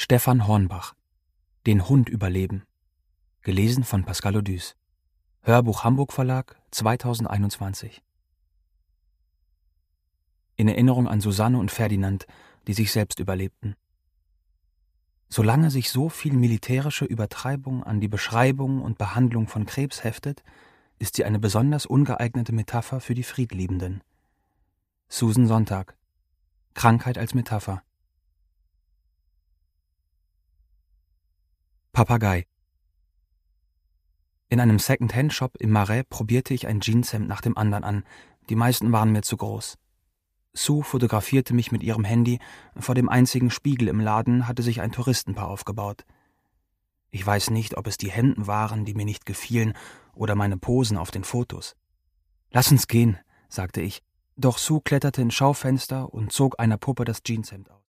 Stefan Hornbach. Den Hund überleben. Gelesen von Pascal Odüs. Hörbuch Hamburg Verlag, 2021. In Erinnerung an Susanne und Ferdinand, die sich selbst überlebten. Solange sich so viel militärische Übertreibung an die Beschreibung und Behandlung von Krebs heftet, ist sie eine besonders ungeeignete Metapher für die Friedliebenden. Susan Sontag. Krankheit als Metapher. Papagei. In einem Second-Hand-Shop im Marais probierte ich ein Jeanshemd nach dem anderen an. Die meisten waren mir zu groß. Sue fotografierte mich mit ihrem Handy. Vor dem einzigen Spiegel im Laden hatte sich ein Touristenpaar aufgebaut. Ich weiß nicht, ob es die Hemden waren, die mir nicht gefielen, oder meine Posen auf den Fotos. »Lass uns gehen«, sagte ich, doch Sue kletterte ins Schaufenster und zog einer Puppe das Jeanshemd aus.